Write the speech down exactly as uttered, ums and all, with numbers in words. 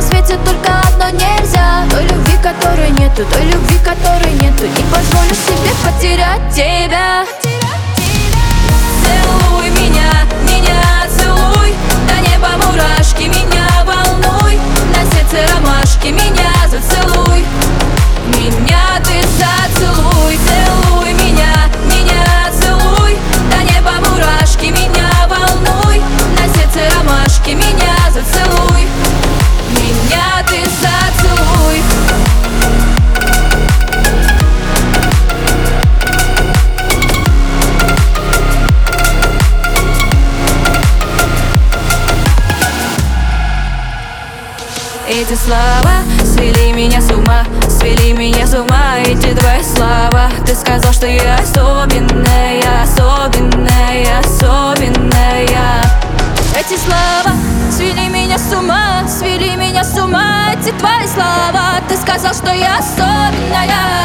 свете только одно нельзя: той любви, которой нету, той любви, которой нету. Не позволю себе потерять тебя. Целуй меня, меня целуй, до неба мурашки, меня волнуй. На сердце ромашки, меня зацелуй, меня ты зацелуй. Целуй меня, меня целуй, до неба мурашки, меня волнуй. На сердце ромашки, меня зацелуй, меня ты зацелуй. Эти слова свели меня с ума, свели меня с ума. Эти твои слова. Ты сказал, что я особенная, особенная, особенная. Эти слова свели меня с ума, свели меня с ума. Эти твои слова. Ты сказал, что я особенная.